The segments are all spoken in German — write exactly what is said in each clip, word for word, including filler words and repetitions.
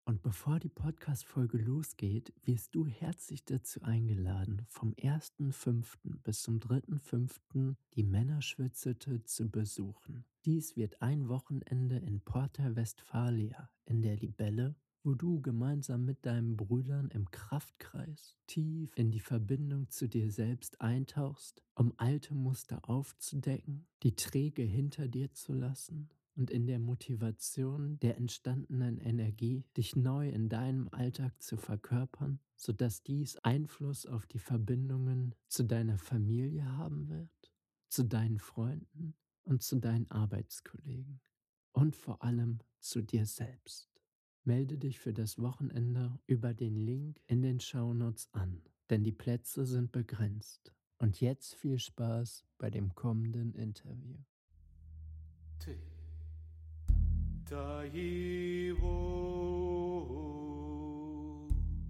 Und bevor die Podcast-Folge losgeht, wirst du herzlich dazu eingeladen, vom ersten fünften bis zum dritten fünften die Männerschwitzhütte zu besuchen. Dies wird ein Wochenende in Porta Westfalia in der Libelle, wo du gemeinsam mit deinen Brüdern im Kraftkreis tief in die Verbindung zu dir selbst eintauchst, um alte Muster aufzudecken, die träge hinter dir zu lassen und in der Motivation der entstandenen Energie dich neu in deinem Alltag zu verkörpern, sodass dies Einfluss auf die Verbindungen zu deiner Familie haben wird, zu deinen Freunden und zu deinen Arbeitskollegen und vor allem zu dir selbst. Melde dich für das Wochenende über den Link in den Shownotes an, denn die Plätze sind begrenzt. Und jetzt viel Spaß bei dem kommenden Interview. Taiwo,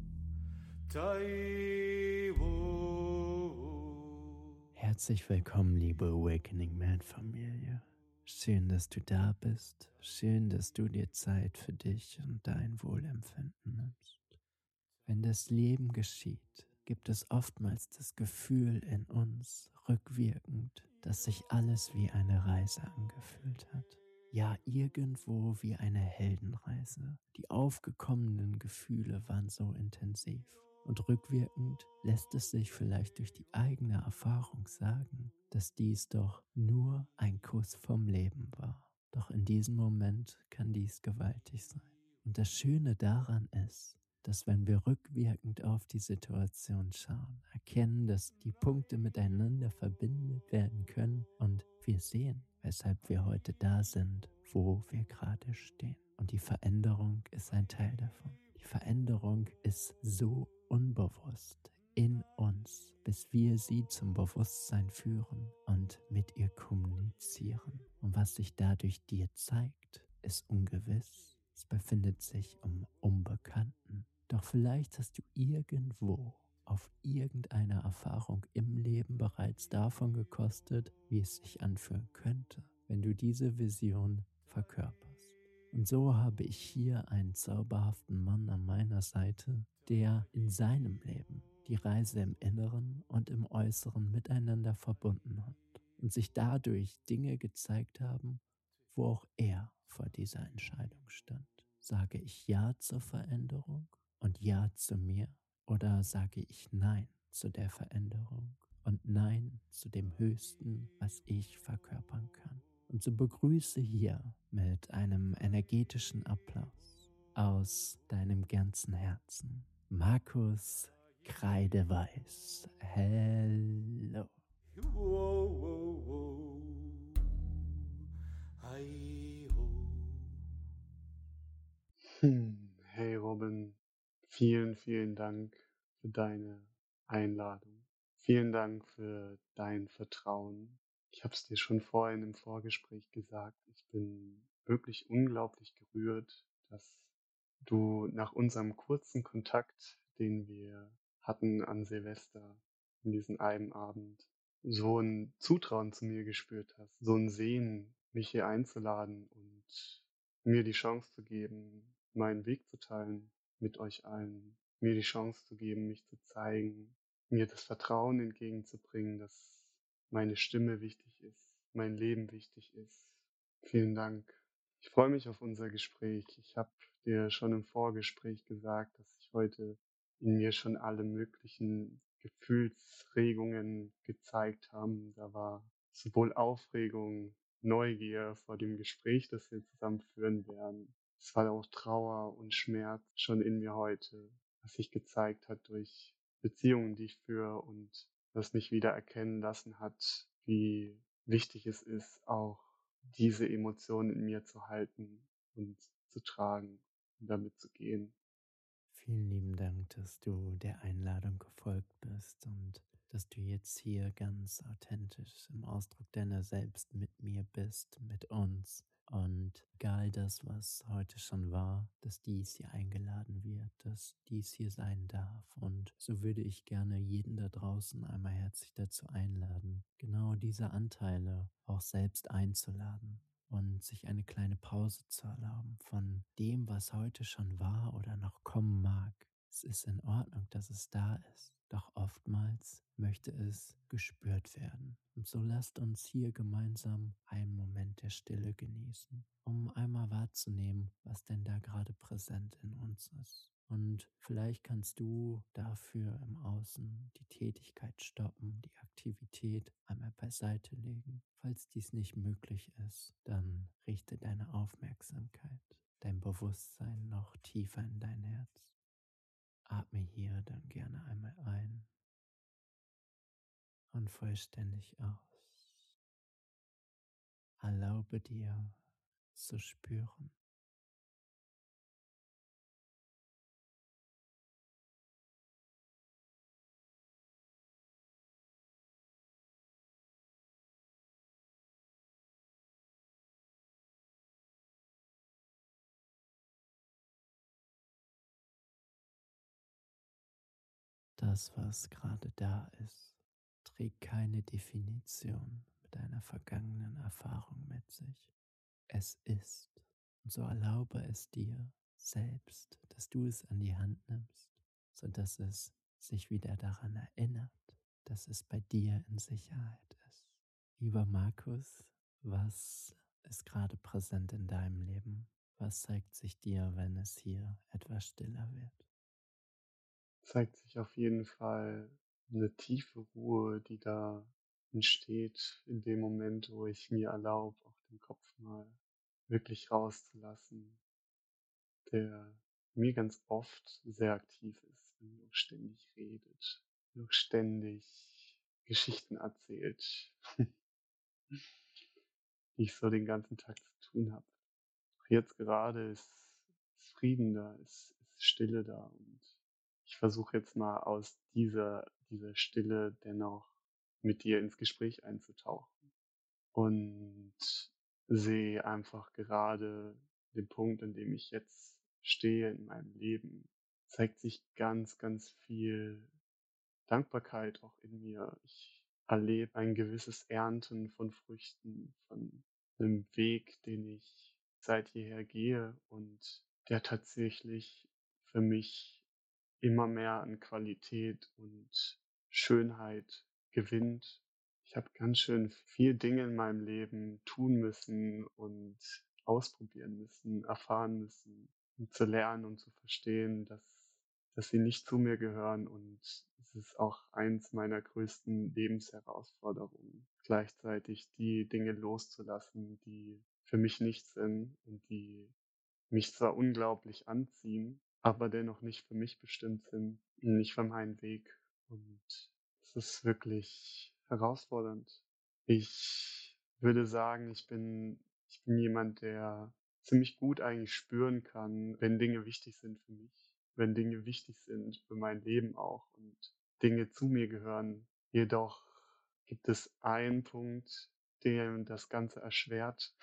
Taiwo. Herzlich willkommen, liebe Awakening Man Familie. Schön, dass du da bist. Schön, dass du dir Zeit für dich und dein Wohlempfinden nimmst. Wenn das Leben geschieht, gibt es oftmals das Gefühl in uns, rückwirkend, dass sich alles wie eine Reise angefühlt hat. Ja, irgendwo wie eine Heldenreise. Die aufgekommenen Gefühle waren so intensiv. Und rückwirkend lässt es sich vielleicht durch die eigene Erfahrung sagen, dass dies doch nur ein Kuss vom Leben war. Doch in diesem Moment kann dies gewaltig sein. Und das Schöne daran ist, dass wenn wir rückwirkend auf die Situation schauen, erkennen, dass die Punkte miteinander verbindet werden können und wir sehen, weshalb wir heute da sind, wo wir gerade stehen. Und die Veränderung ist ein Teil davon. Die Veränderung ist so unbewusst in uns, bis wir sie zum Bewusstsein führen und mit ihr kommunizieren. Und was sich dadurch dir zeigt, ist ungewiss. Es befindet sich im Unbekannten. Doch vielleicht hast du irgendwo auf irgendeine Erfahrung im Leben bereits davon gekostet, wie es sich anfühlen könnte, wenn du diese Vision verkörperst. Und so habe ich hier einen zauberhaften Mann an meiner Seite, der in seinem Leben die Reise im Inneren und im Äußeren miteinander verbunden hat und sich dadurch Dinge gezeigt haben, wo auch er vor dieser Entscheidung stand. Sage ich Ja zur Veränderung und Ja zu mir, oder sage ich Nein zu der Veränderung und Nein zu dem Höchsten, was ich verkörpern kann? Und so begrüße hier mit einem energetischen Applaus aus deinem ganzen Herzen Markus Kreideweiß. Hello. Whoa, whoa, whoa. Hi, ho. Hm, Hey Robin, vielen, vielen Dank für deine Einladung. Vielen Dank für dein Vertrauen. Ich habe es dir schon vorhin im Vorgespräch gesagt. Ich bin wirklich unglaublich gerührt, dass du nach unserem kurzen Kontakt, den wir hatten an Silvester, in diesem einen Abend, so ein Zutrauen zu mir gespürt hast, so ein Sehen, mich hier einzuladen und mir die Chance zu geben, meinen Weg zu teilen mit euch allen, mir die Chance zu geben, mich zu zeigen, mir das Vertrauen entgegenzubringen, dass meine Stimme wichtig ist, mein Leben wichtig ist. Vielen Dank. Ich freue mich auf unser Gespräch. Ich habe dir schon im Vorgespräch gesagt, dass ich heute in mir schon alle möglichen Gefühlsregungen gezeigt haben. Da war sowohl Aufregung, Neugier vor dem Gespräch, das wir zusammen führen werden. Es war auch Trauer und Schmerz schon in mir heute, was sich gezeigt hat durch Beziehungen, die ich führe und das mich wieder erkennen lassen hat, wie wichtig es ist, auch diese Emotionen in mir zu halten und zu tragen und damit zu gehen. Vielen lieben Dank, dass du der Einladung gefolgt bist und dass du jetzt hier ganz authentisch im Ausdruck deiner selbst mit mir bist, mit uns. Und egal das, was heute schon war, dass dies hier eingeladen wird, dass dies hier sein darf. Und so würde ich gerne jeden da draußen einmal herzlich dazu einladen, genau diese Anteile auch selbst einzuladen und sich eine kleine Pause zu erlauben von dem, was heute schon war oder noch kommen mag. Es ist in Ordnung, dass es da ist, doch oftmals möchte es gespürt werden. Und so lasst uns hier gemeinsam einen Moment der Stille genießen, um einmal wahrzunehmen, was denn da gerade präsent in uns ist. Und vielleicht kannst du dafür im Außen die Tätigkeit stoppen, die Aktivität einmal beiseite legen. Falls dies nicht möglich ist, dann richte deine Aufmerksamkeit, dein Bewusstsein noch tiefer in dein Herz. Atme hier dann gerne einmal ein und vollständig aus. Erlaube dir zu spüren. Das, was gerade da ist, trägt keine Definition mit einer vergangenen Erfahrung mit sich. Es ist. Und so erlaube es dir selbst, dass du es an die Hand nimmst, sodass es sich wieder daran erinnert, dass es bei dir in Sicherheit ist. Lieber Markus, was ist gerade präsent in deinem Leben? Was zeigt sich dir, wenn es hier etwas stiller wird? Zeigt sich auf jeden Fall eine tiefe Ruhe, die da entsteht in dem Moment, wo ich mir erlaube, auch den Kopf mal wirklich rauszulassen, der mir ganz oft sehr aktiv ist, wenn er auch ständig redet, auch ständig Geschichten erzählt, die ich so den ganzen Tag zu tun habe. Jetzt gerade ist ist Frieden da, ist ist Stille da und ich versuche jetzt mal aus dieser dieser Stille dennoch mit dir ins Gespräch einzutauchen und sehe einfach gerade den Punkt, an dem ich jetzt stehe in meinem Leben, zeigt sich ganz, ganz viel Dankbarkeit auch in mir. Ich erlebe ein gewisses Ernten von Früchten, von einem Weg, den ich seit jeher gehe und der tatsächlich für mich immer mehr an Qualität und Schönheit gewinnt. Ich habe ganz schön viel Dinge in meinem Leben tun müssen und ausprobieren müssen, erfahren müssen, um zu lernen und zu verstehen, dass dass sie nicht zu mir gehören, und es ist auch eins meiner größten Lebensherausforderungen, gleichzeitig die Dinge loszulassen, die für mich nichts sind und die mich zwar unglaublich anziehen, aber dennoch nicht für mich bestimmt sind, nicht für meinen Weg. Und es ist wirklich herausfordernd. Ich würde sagen, ich bin, ich bin jemand, der ziemlich gut eigentlich spüren kann, wenn Dinge wichtig sind für mich, wenn Dinge wichtig sind für mein Leben auch und Dinge zu mir gehören. Jedoch gibt es einen Punkt, der das Ganze erschwert.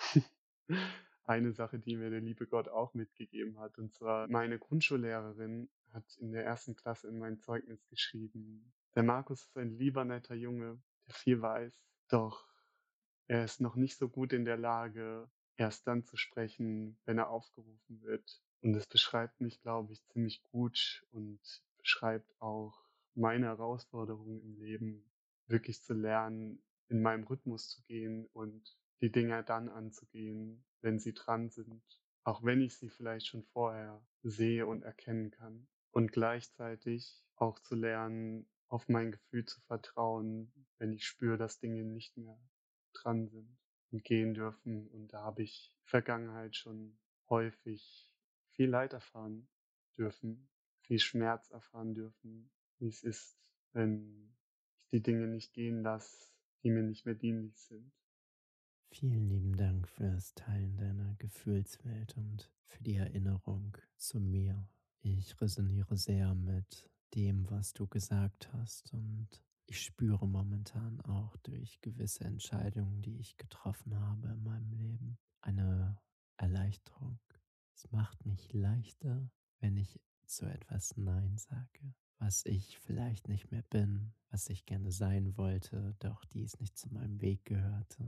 Eine Sache, die mir der liebe Gott auch mitgegeben hat, und zwar meine Grundschullehrerin hat in der ersten Klasse in mein Zeugnis geschrieben: „Der Markus ist ein lieber, netter Junge, der viel weiß, doch er ist noch nicht so gut in der Lage, erst dann zu sprechen, wenn er aufgerufen wird.“ Und das beschreibt mich, glaube ich, ziemlich gut und beschreibt auch meine Herausforderung im Leben, wirklich zu lernen, in meinem Rhythmus zu gehen und die Dinge dann anzugehen, wenn sie dran sind, auch wenn ich sie vielleicht schon vorher sehe und erkennen kann. Und gleichzeitig auch zu lernen, auf mein Gefühl zu vertrauen, wenn ich spüre, dass Dinge nicht mehr dran sind und gehen dürfen. Und da habe ich in der Vergangenheit schon häufig viel Leid erfahren dürfen, viel Schmerz erfahren dürfen, wie es ist, wenn ich die Dinge nicht gehen lasse, die mir nicht mehr dienlich sind. Vielen lieben Dank für das Teilen deiner Gefühlswelt und für die Erinnerung zu mir. Ich resoniere sehr mit dem, was du gesagt hast, und ich spüre momentan auch durch gewisse Entscheidungen, die ich getroffen habe in meinem Leben, eine Erleichterung. Es macht mich leichter, wenn ich zu etwas Nein sage, was ich vielleicht nicht mehr bin, was ich gerne sein wollte, doch dies nicht zu meinem Weg gehörte.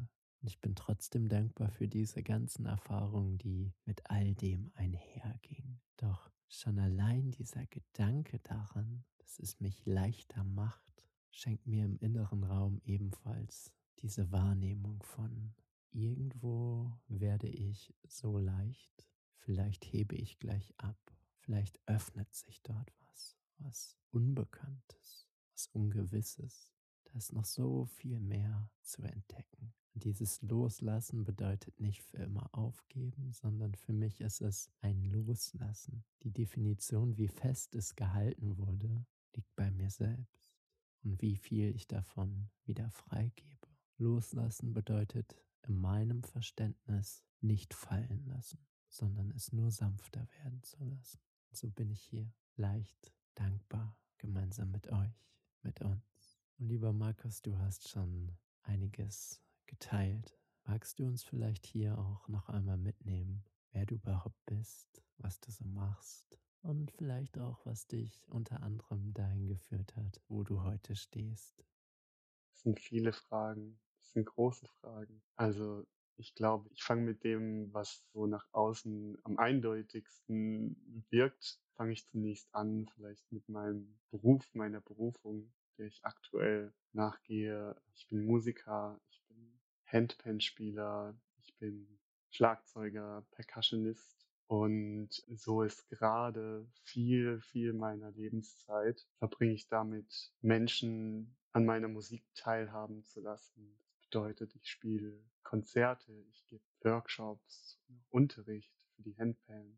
Und ich bin trotzdem dankbar für diese ganzen Erfahrungen, die mit all dem einhergingen. Doch schon allein dieser Gedanke daran, dass es mich leichter macht, schenkt mir im inneren Raum ebenfalls diese Wahrnehmung von: Irgendwo werde ich so leicht, vielleicht hebe ich gleich ab, vielleicht öffnet sich dort was, was Unbekanntes, was Ungewisses. Da ist noch so viel mehr zu entdecken. Und dieses Loslassen bedeutet nicht für immer aufgeben, sondern für mich ist es ein Loslassen. Die Definition, wie fest es gehalten wurde, liegt bei mir selbst und wie viel ich davon wieder freigebe. Loslassen bedeutet in meinem Verständnis nicht fallen lassen, sondern es nur sanfter werden zu lassen. Und so bin ich hier leicht dankbar gemeinsam mit euch, mit uns. Und lieber Markus, du hast schon einiges geteilt. Magst du uns vielleicht hier auch noch einmal mitnehmen, wer du überhaupt bist, was du so machst und vielleicht auch, was dich unter anderem dahin geführt hat, wo du heute stehst? Das sind viele Fragen. Das sind große Fragen. Also, ich glaube, ich fange mit dem, was so nach außen am eindeutigsten wirkt, fange ich zunächst an, vielleicht mit meinem Beruf, meiner Berufung, der ich aktuell nachgehe. Ich bin Musiker, ich bin Handpan-Spieler, ich bin Schlagzeuger, Percussionist und so ist gerade viel, viel meiner Lebenszeit verbringe ich damit, Menschen an meiner Musik teilhaben zu lassen. Das bedeutet, ich spiele Konzerte, ich gebe Workshops, Unterricht für die Handpan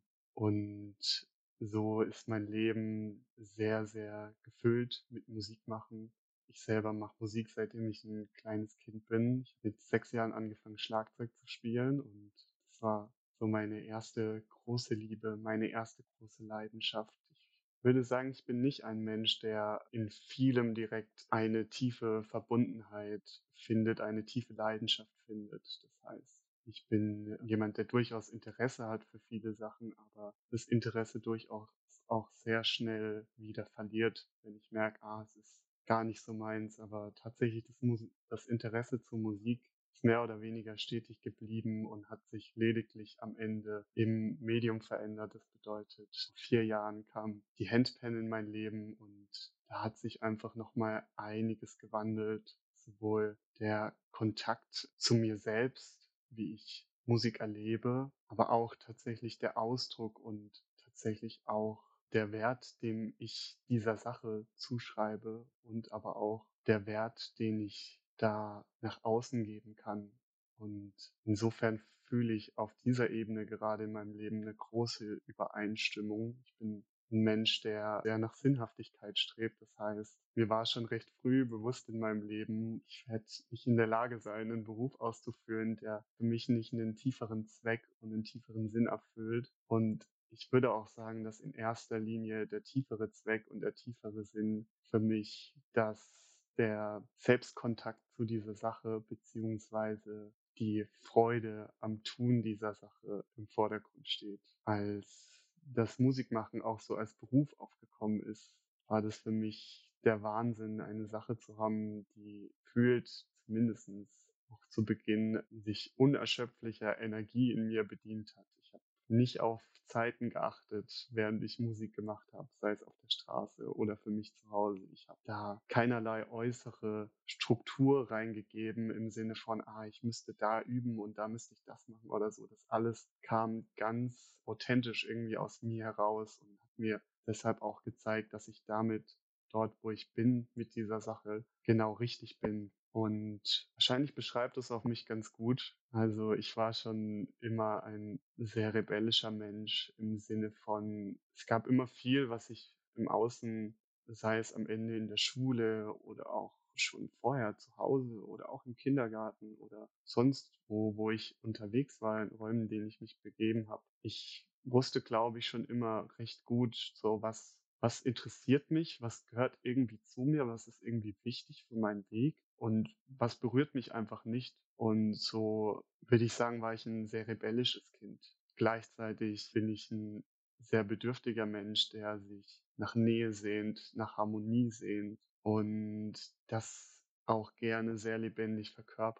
und so ist mein Leben sehr, sehr gefüllt mit Musik machen. Ich selber mache Musik, seitdem ich ein kleines Kind bin. Ich habe mit sechs Jahren angefangen, Schlagzeug zu spielen und das war so meine erste große Liebe, meine erste große Leidenschaft. Ich würde sagen, ich bin nicht ein Mensch, der in vielem direkt eine tiefe Verbundenheit findet, eine tiefe Leidenschaft findet. Das heißt, ich bin jemand, der durchaus Interesse hat für viele Sachen, aber das Interesse durchaus auch sehr schnell wieder verliert, wenn ich merke, ah, es ist gar nicht so meins. Aber tatsächlich das, Mus das Interesse zur Musik ist mehr oder weniger stetig geblieben und hat sich lediglich am Ende im Medium verändert. Das bedeutet, vor vier Jahren kam die Handpan in mein Leben und da hat sich einfach noch mal einiges gewandelt. Sowohl der Kontakt zu mir selbst, wie ich Musik erlebe, aber auch tatsächlich der Ausdruck und tatsächlich auch der Wert, dem ich dieser Sache zuschreibe und aber auch der Wert, den ich da nach außen geben kann. Und insofern fühle ich auf dieser Ebene gerade in meinem Leben eine große Übereinstimmung. Ich bin ein Mensch, der sehr nach Sinnhaftigkeit strebt. Das heißt, mir war schon recht früh bewusst in meinem Leben, ich werde nicht in der Lage sein, einen Beruf auszuführen, der für mich nicht einen tieferen Zweck und einen tieferen Sinn erfüllt. Und ich würde auch sagen, dass in erster Linie der tiefere Zweck und der tiefere Sinn für mich, dass der Selbstkontakt zu dieser Sache beziehungsweise die Freude am Tun dieser Sache im Vordergrund steht. Als das Musikmachen auch so als Beruf aufgekommen ist, war das für mich der Wahnsinn, eine Sache zu haben, die fühlt zumindestens auch zu Beginn sich unerschöpflicher Energie in mir bedient hat. Ich habe nicht auf Zeiten geachtet, während ich Musik gemacht habe, sei es auf der Straße oder für mich zu Hause. Ich habe da keinerlei äußere Struktur reingegeben im Sinne von, ah, ich müsste da üben und da müsste ich das machen oder so. Das alles kam ganz authentisch irgendwie aus mir heraus und hat mir deshalb auch gezeigt, dass ich damit dort, wo ich bin mit dieser Sache, genau richtig bin. Und wahrscheinlich beschreibt es auch mich ganz gut. Also ich war schon immer ein sehr rebellischer Mensch im Sinne von, es gab immer viel, was ich im Außen, sei es am Ende in der Schule oder auch schon vorher zu Hause oder auch im Kindergarten oder sonst wo, wo ich unterwegs war, in Räumen, in denen ich mich begeben habe. Ich wusste, glaube ich, schon immer recht gut, so was was interessiert mich, was gehört irgendwie zu mir, was ist irgendwie wichtig für meinen Weg und was berührt mich einfach nicht. Und so würde ich sagen, war ich ein sehr rebellisches Kind. Gleichzeitig bin ich ein sehr bedürftiger Mensch, der sich nach Nähe sehnt, nach Harmonie sehnt und das auch gerne sehr lebendig verkörpert.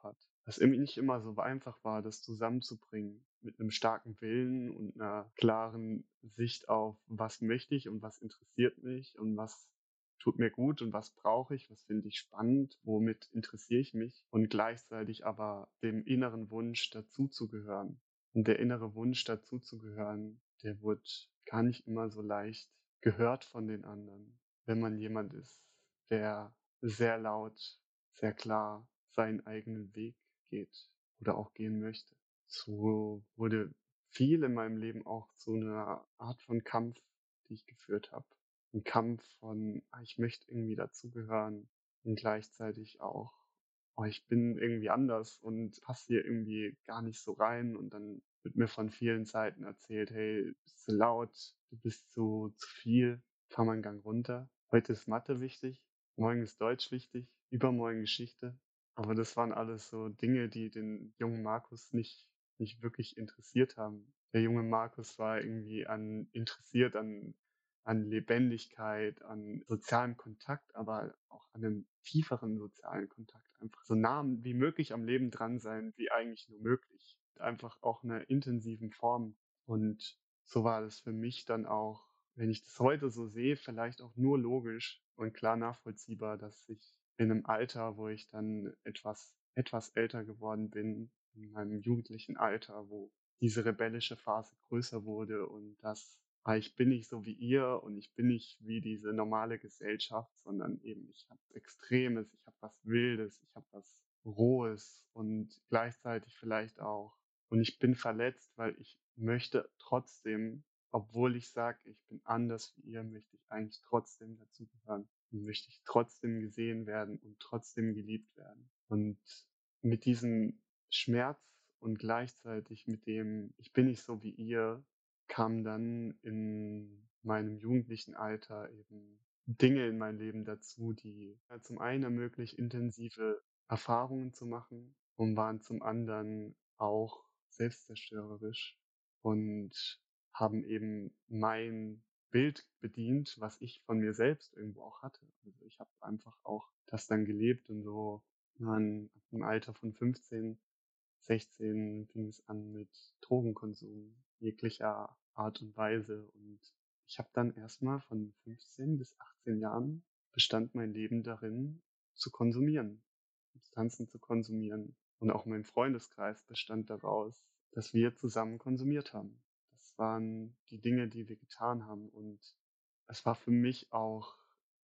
was irgendwie nicht immer so einfach war, das zusammenzubringen mit einem starken Willen und einer klaren Sicht auf: „Was möchte ich und was interessiert mich und was tut mir gut und was brauche ich, was finde ich spannend, womit interessiere ich mich?“ Und gleichzeitig aber dem inneren Wunsch, dazuzugehören. Und der innere Wunsch, dazuzugehören, der wurde gar nicht immer so leicht gehört von den anderen, wenn man jemand ist, der sehr laut, sehr klar seinen eigenen Weg geht oder auch gehen möchte. So wurde viel in meinem Leben auch zu einer Art von Kampf, die ich geführt habe. Ein Kampf von: „Ah, ich möchte irgendwie dazugehören“, und gleichzeitig auch: „Oh, ich bin irgendwie anders und passe hier irgendwie gar nicht so rein.“ Und dann wird mir von vielen Seiten erzählt: „Hey, du bist zu laut, du bist zu zu viel, fahr mal 'n Gang runter. Heute ist Mathe wichtig, morgen ist Deutsch wichtig, übermorgen Geschichte.“ Aber das waren alles so Dinge, die den jungen Markus nicht nicht wirklich interessiert haben. Der junge Markus war irgendwie an interessiert an an Lebendigkeit, an sozialem Kontakt, aber auch an 'nem tieferen sozialen Kontakt. Einfach so nah wie möglich am Leben dran sein, wie eigentlich nur möglich. Einfach auch 'ner intensiven Form. Und so war das für mich dann auch, wenn ich das heute so sehe, vielleicht auch nur logisch und klar nachvollziehbar, dass ich in 'nem Alter, wo ich dann etwas etwas älter geworden bin, in meinem jugendlichen Alter, wo diese rebellische Phase größer wurde und das: „Ah, ich bin nicht so wie ihr und ich bin nicht wie diese normale Gesellschaft, sondern eben ich habe Extremes, ich habe was Wildes, ich habe was Rohes und gleichzeitig vielleicht auch und ich bin verletzt, weil ich möchte trotzdem, obwohl ich sage, ich bin anders wie ihr, möchte ich eigentlich trotzdem dazugehören und möchte ich trotzdem gesehen werden und trotzdem geliebt werden.“ Und mit diesem Schmerz und gleichzeitig mit dem: „Ich bin nicht so wie ihr“, kamen dann in meinem jugendlichen Alter eben Dinge in mein Leben dazu, die ja zum einen ermöglicht, intensive Erfahrungen zu machen und waren zum anderen auch selbstzerstörerisch und haben eben mein Bild bedient, was ich von mir selbst irgendwo auch hatte. Also, ich habe einfach auch das dann gelebt und so dann im Alter von fünfzehn, sechzehn fing es an mit Drogenkonsum jeglicher Art und Weise. Und ich habe dann erst mal von fünfzehn bis achtzehn Jahren bestand mein Leben darin, zu konsumieren, Substanzen zu konsumieren. Und auch mein Freundeskreis bestand daraus, dass wir zusammen konsumiert haben. Das waren die Dinge, die wir getan haben. Und es war für mich auch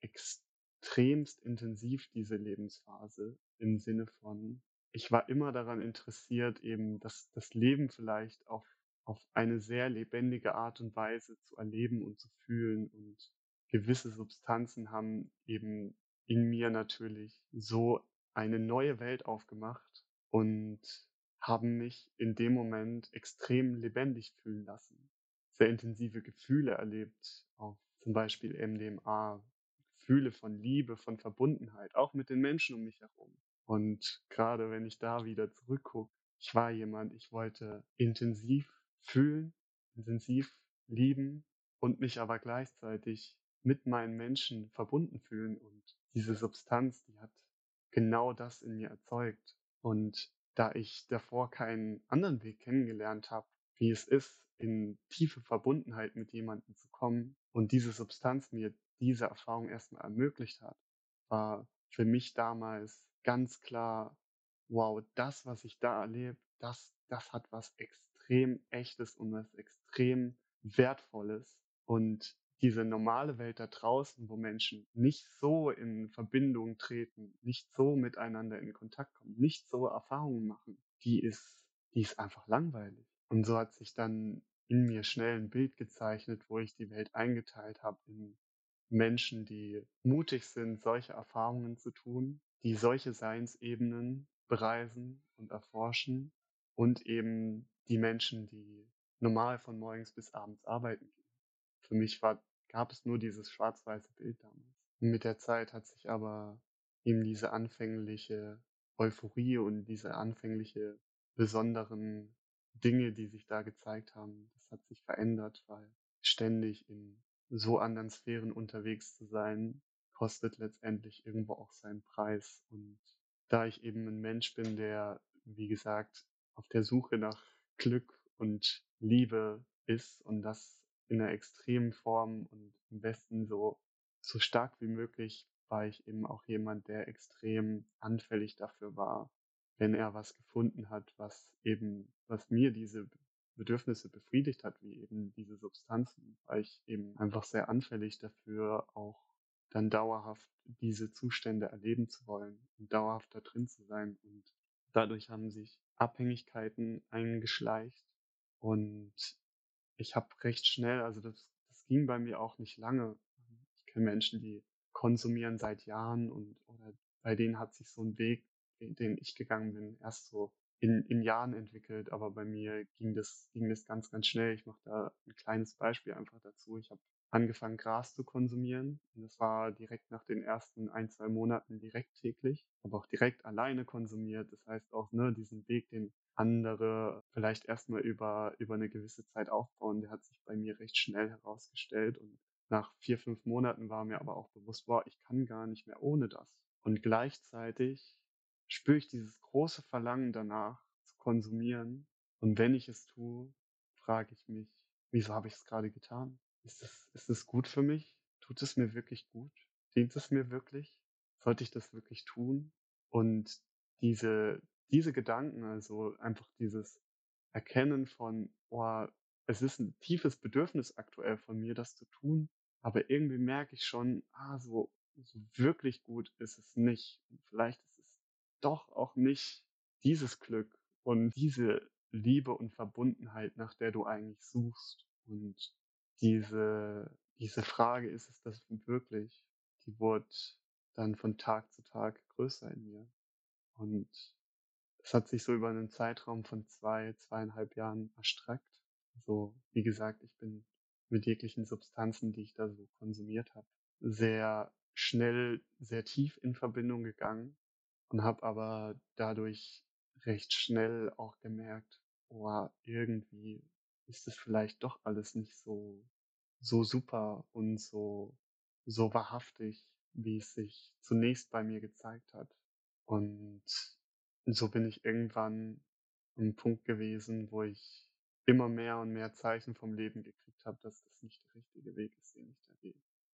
extremst intensiv, diese Lebensphase, im Sinne von, ich war immer daran interessiert, eben das das Leben vielleicht auf auf eine sehr lebendige Art und Weise zu erleben und zu fühlen. Und gewisse Substanzen haben eben in mir natürlich so eine neue Welt aufgemacht und haben mich in dem Moment extrem lebendig fühlen lassen. Sehr intensive Gefühle erlebt, auf zum Beispiel M D M A, Gefühle von Liebe, von Verbundenheit, auch mit den Menschen um mich herum. Und gerade wenn ich da wieder zurückgucke, ich war jemand, ich wollte intensiv fühlen, intensiv lieben und mich aber gleichzeitig mit meinen Menschen verbunden fühlen. Und diese Substanz, die hat genau das in mir erzeugt. Und da ich davor keinen anderen Weg kennengelernt habe, wie es ist, in tiefe Verbundenheit mit jemandem zu kommen und diese Substanz mir diese Erfahrung erst mal ermöglicht hat, war für mich damals ganz klar: „Wow, das, was ich da erlebe, das das hat was extrem Echtes und was extrem Wertvolles.“ Und diese normale Welt da draußen, wo Menschen nicht so in Verbindung treten, nicht so miteinander in Kontakt kommen, nicht so Erfahrungen machen, die ist die ist einfach langweilig. Und so hat sich dann in mir schnell 'n Bild gezeichnet, wo ich die Welt eingeteilt habe in Menschen, die mutig sind, solche Erfahrungen zu tun, die solche Seinsebenen bereisen und erforschen, und eben die Menschen, die normal von morgens bis abends arbeiten gehen. Für mich war gab es nur dieses schwarz-weiße Bild damals. Und mit der Zeit hat sich aber eben diese anfängliche Euphorie und diese anfängliche besonderen Dinge, die sich da gezeigt haben, das hat sich verändert, weil ständig in so anderen Sphären unterwegs zu sein, kostet letztendlich irgendwo auch seinen Preis. Und da ich eben 'n Mensch bin, der wie gesagt, auf der Suche nach Glück und Liebe ist und das in 'ner extremen Form und am besten so so stark wie möglich, war ich eben auch jemand, der extrem anfällig dafür war, wenn er was gefunden hat, was eben was mir diese B Bedürfnisse befriedigt hat, wie eben diese Substanzen, war ich eben einfach sehr anfällig dafür, auch dann dauerhaft diese Zustände erleben zu wollen und dauerhaft da drin zu sein. Und dadurch haben sich Abhängigkeiten eingeschleicht und ich habe recht schnell also das das ging bei mir auch nicht lange. Ich kenne Menschen, die konsumieren seit Jahren und oder bei denen hat sich so 'n Weg, den den ich gegangen bin, erst so in in Jahren entwickelt, aber bei mir ging das ging das ganz, ganz schnell. Ich mache da 'n kleines Beispiel einfach dazu. Ich habe angefangen, Gras zu konsumieren und das war direkt nach den ersten ein, zwei Monaten direkt täglich, habe auch direkt alleine konsumiert. Das heißt auch, ne, diesen Weg, den andere vielleicht erst mal über über 'ne gewisse Zeit aufbauen, der hat sich bei mir recht schnell herausgestellt und nach vier, fünf Monaten war mir aber auch bewusst: „Boah, ich kann gar nicht mehr ohne das.“ Und gleichzeitig spüre ich dieses große Verlangen danach zu konsumieren und wenn ich es tue, frage ich mich: „Wieso habe ich's grade getan? Ist es ist es gut für mich? Tut es mir wirklich gut? Dient es mir wirklich? Sollte ich das wirklich tun?“ Und diese diese Gedanken, also einfach dieses Erkennen von: „Boah, es ist 'n tiefes Bedürfnis aktuell von mir, das zu tun, aber irgendwie merke ich schon, ah, so so wirklich gut ist es nicht. Und vielleicht ist es doch auch nicht dieses Glück und diese Liebe und Verbundenheit, nach der du eigentlich suchst.“ Und diese diese Frage: „Ist es das wirklich?“, die wurde dann von Tag zu Tag größer in mir. Und es hat sich so über 'nen Zeitraum von zwei, zweieinhalb Jahren erstreckt. So, wie gesagt, ich bin mit jeglichen Substanzen, die ich da so konsumiert habe, sehr schnell sehr tief in Verbindung gegangen und habe aber dadurch recht schnell auch gemerkt: „Boah, irgendwie ist das vielleicht doch alles nicht so so super und so so wahrhaftig, wie es sich zunächst bei mir gezeigt hat.“ Und so bin ich irgendwann an 'nem Punkt gewesen, wo ich immer mehr und mehr Zeichen vom Leben gekriegt habe, dass das nicht der richtige Weg ist, den ich da gehe.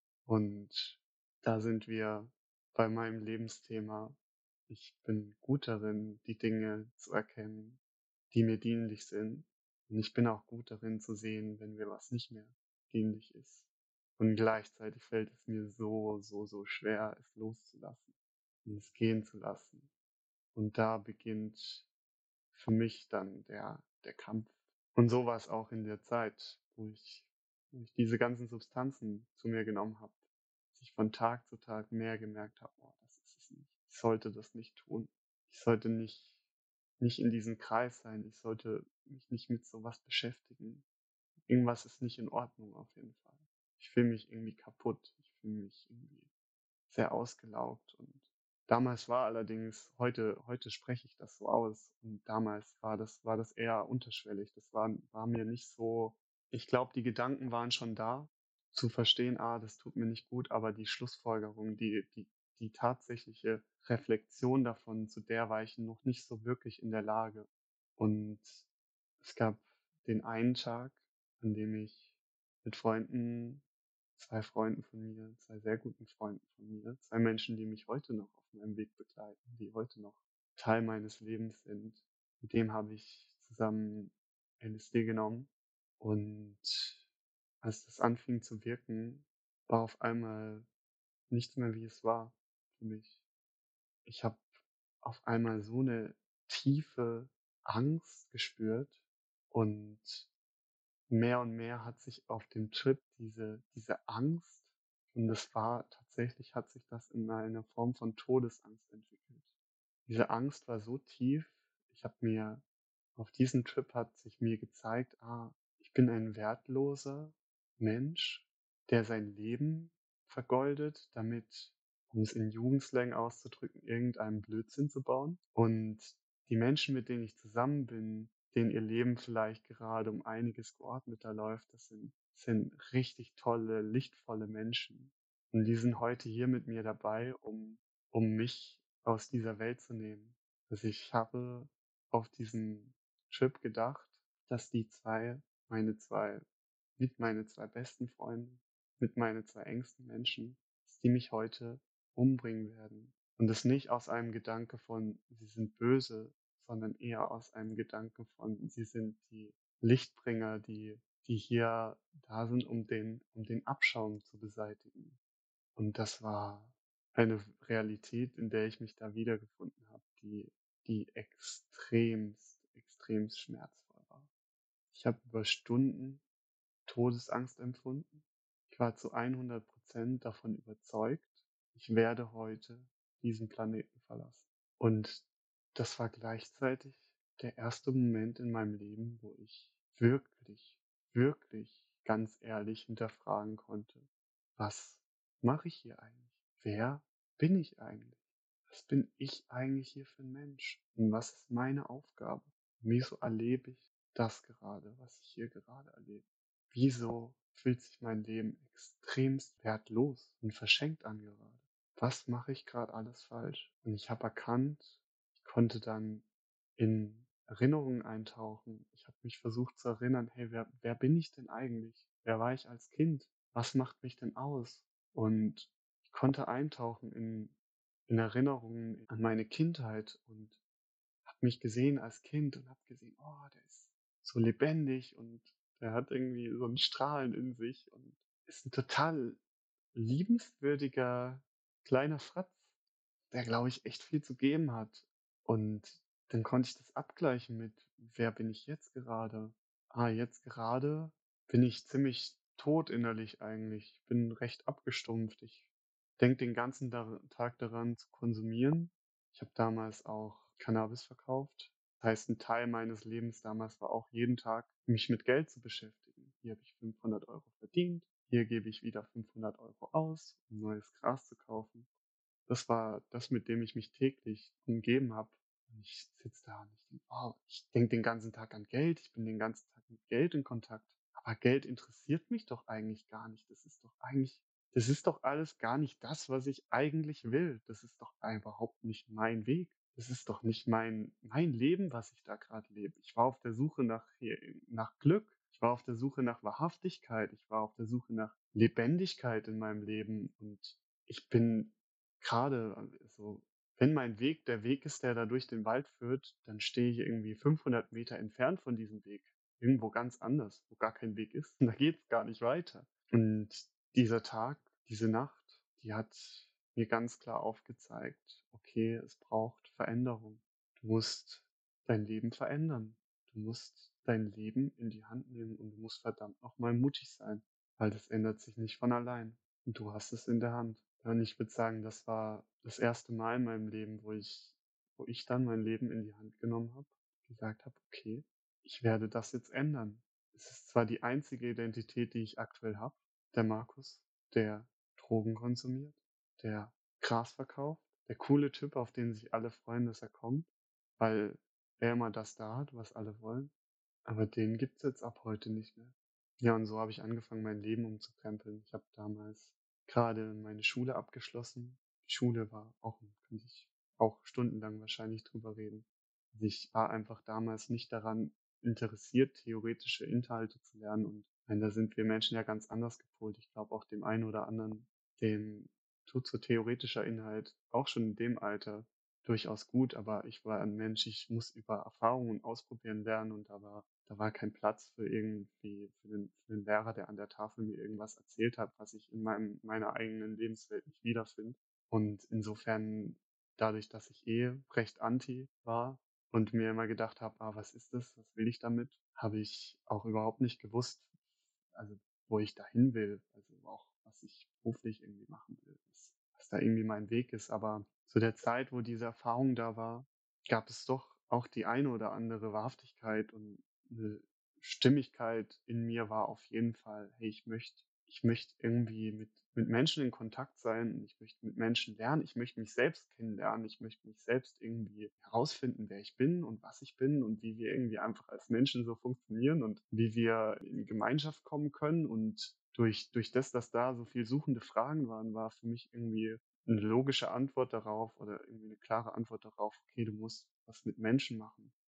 Und da sind wir bei meinem Lebensthema. Ich bin gut darin, die Dinge zu erkennen, die mir dienlich sind. Und ich bin auch gut darin zu sehen, wenn mir was nicht mehr dienlich ist. Und gleichzeitig fällt es mir so, so, so schwer, es loszulassen und es gehen zu lassen. Und da beginnt für mich dann der der Kampf. Und so war's auch in der Zeit, wo ich wo ich diese ganzen Substanzen zu mir genommen habe, dass ich von Tag zu Tag mehr gemerkt habe: „Boah, das ist es nicht. Ich sollte das nicht tun. Ich sollte nicht nicht in diesem Kreis sein. Ich sollte mich nicht mit so was beschäftigen. Irgendwas ist nicht in Ordnung auf jeden Fall. Ich fühle mich irgendwie kaputt. Ich fühle mich irgendwie sehr ausgelaugt.“ Und damals war allerdings heute heute spreche ich das so aus und damals war das war das eher unterschwellig. Das war war mir nicht so ich glaube, die Gedanken waren schon da, zu verstehen: „Ah, das tut mir nicht gut“, aber die Schlussfolgerung, die die die tatsächliche Reflexion davon, zu der war ich noch nicht so wirklich in der Lage. Und es gab den einen Tag, an dem ich mit Freunden zwei Freunden von mir, zwei sehr guten Freunden von mir, zwei Menschen, die mich heute noch auf meinem Weg begleiten, die heute noch Teil meines Lebens sind. Mit dem habe ich zusammen LSD genommen und als das anfing zu wirken, war auf einmal nichts mehr, wie es war für mich. Ich habe auf einmal so 'ne tiefe Angst gespürt und mehr und mehr hat sich auf dem Trip diese diese Angst und das war tatsächlich hat sich das in eine Form von Todesangst entwickelt. Diese Angst war so tief, ich habe mir auf diesem Trip hat sich mir gezeigt: „Ah, ich bin ein wertloser Mensch, der sein Leben vergeudet, damit, um es in Jugendslang auszudrücken, irgendeinen Blödsinn zu bauen. Und die Menschen, mit denen ich zusammen bin, denen ihr Leben vielleicht gerade um einiges geordneter läuft, das sind sind richtig tolle, lichtvolle Menschen. Und die sind heute hier mit mir dabei, um um mich aus dieser Welt zu nehmen. Also, ich habe auf diesem Trip gedacht, dass die zwei, meine zwei, mit meine zwei besten Freunde, mit meine zwei engsten Menschen, dass die mich heute umbringen werden. Und das nicht aus einem Gedanke von, sie sind böse, sondern eher aus einem Gedanke von, sie sind die Lichtbringer, die, die hier da sind, um den, um den Abschaum zu beseitigen. Und das war eine Realität, in der ich mich da wiedergefunden habe, die, die extremst, extremst schmerzvoll war. Ich habe über Stunden Todesangst empfunden. Ich war zu hundert Prozent davon überzeugt, ich werde heute diesen Planeten verlassen. Und das war gleichzeitig der erste Moment in meinem Leben, wo ich wirklich, wirklich ganz ehrlich hinterfragen konnte, was mache ich hier eigentlich? Wer bin ich eigentlich? Was bin ich eigentlich hier für ein Mensch? Und was ist meine Aufgabe? Wieso erlebe ich das gerade, was ich hier gerade erlebe? Wieso fühlt sich mein Leben extremst wertlos und verschenkt an gerade? Was mache ich gerade alles falsch? Und ich habe erkannt, ich konnte dann in Erinnerungen eintauchen. Ich habe mich versucht zu erinnern, hey, wer, wer bin ich denn eigentlich? Wer war ich als Kind? Was macht mich denn aus? Und ich konnte eintauchen in, in Erinnerungen an meine Kindheit und habe mich gesehen als Kind und habe gesehen, oh, der ist so lebendig und der hat irgendwie so ein Strahlen in sich und ist ein total liebenswürdiger kleiner Fratz, der, glaube ich, echt viel zu geben hat. Und dann konnte ich das abgleichen mit, wer bin ich jetzt gerade? Ah, jetzt gerade bin ich ziemlich tot innerlich eigentlich. Ich bin recht abgestumpft. Ich denke den ganzen Dar- Tag daran zu konsumieren. Ich habe damals auch Cannabis verkauft. Das heißt, ein Teil meines Lebens damals war auch jeden Tag, mich mit Geld zu beschäftigen. Hier habe ich fünfhundert Euro verdient. Hier gebe ich wieder fünfhundert Euro aus, um neues Gras zu kaufen. Das war das, mit dem ich mich täglich umgeben habe. Und ich sitze da und ich denke, wow, ich denke den ganzen Tag an Geld, ich bin den ganzen Tag mit Geld in Kontakt. Aber Geld interessiert mich doch eigentlich gar nicht. Das ist doch eigentlich, das ist doch alles gar nicht das, was ich eigentlich will. Das ist doch überhaupt nicht mein Weg. Das ist doch nicht mein, mein Leben, was ich da gerade lebe. Ich war auf der Suche nach, nach Glück. Ich war auf der Suche nach Wahrhaftigkeit. Ich war auf der Suche nach Lebendigkeit in meinem Leben. Und ich bin gerade, also, wenn mein Weg der Weg ist, der da durch den Wald führt, dann stehe ich irgendwie fünfhundert Meter entfernt von diesem Weg. Irgendwo ganz anders, wo gar kein Weg ist. Und da geht's gar nicht weiter. Und dieser Tag, diese Nacht, die hat mir ganz klar aufgezeigt, okay, es braucht Veränderung. Du musst dein Leben verändern. Du musst dein Leben in die Hand nehmen und du musst verdammt nochmal mutig sein, weil das ändert sich nicht von allein. Und du hast es in der Hand. Und ich würde sagen, das war das erste Mal in meinem Leben, wo ich, wo ich dann mein Leben in die Hand genommen habe, gesagt habe, okay, ich werde das jetzt ändern. Es ist zwar die einzige Identität, die ich aktuell habe, der Markus, der Drogen konsumiert, der Gras verkauft, der coole Typ, auf den sich alle freuen, dass er kommt, weil er immer das da hat, was alle wollen. Aber den gibt's jetzt ab heute nicht mehr. Ja, und so habe ich angefangen, mein Leben umzukrempeln. Ich habe damals gerade meine Schule abgeschlossen. Die Schule war auch, könnte ich auch stundenlang wahrscheinlich drüber reden. Also ich war einfach damals nicht daran interessiert, theoretische Inhalte zu lernen. Und ich meine, da sind wir Menschen ja ganz anders gepolt. Ich glaube auch dem einen oder anderen, dem tut so theoretischer Inhalt auch schon in dem Alter durchaus gut, aber ich war ein Mensch, ich muss über Erfahrungen ausprobieren lernen und da war, da war kein Platz für irgendwie, für den, für den Lehrer, der an der Tafel mir irgendwas erzählt hat, was ich in meinem, meiner eigenen Lebenswelt nicht wiederfinde. Und insofern, dadurch, dass ich eh recht anti war und mir immer gedacht habe, ah, was ist das, was will ich damit, habe ich auch überhaupt nicht gewusst, also wo ich dahin will, also auch was ich beruflich irgendwie machen will, was, was da irgendwie mein Weg ist. Aber zu der Zeit, wo diese Erfahrung da war, gab es doch auch die eine oder andere Wahrhaftigkeit und eine Stimmigkeit in mir war auf jeden Fall, hey, ich möchte, ich möchte irgendwie mit, mit Menschen in Kontakt sein, ich möchte mit Menschen lernen, ich möchte mich selbst kennenlernen, ich möchte mich selbst irgendwie herausfinden, wer ich bin und was ich bin und wie wir irgendwie einfach als Menschen so funktionieren und wie wir in Gemeinschaft kommen können. Und durch, durch das, dass da so viel suchende Fragen waren, war für mich irgendwie eine logische Antwort darauf oder irgendwie eine klare Antwort darauf, okay, du musst was mit Menschen machen.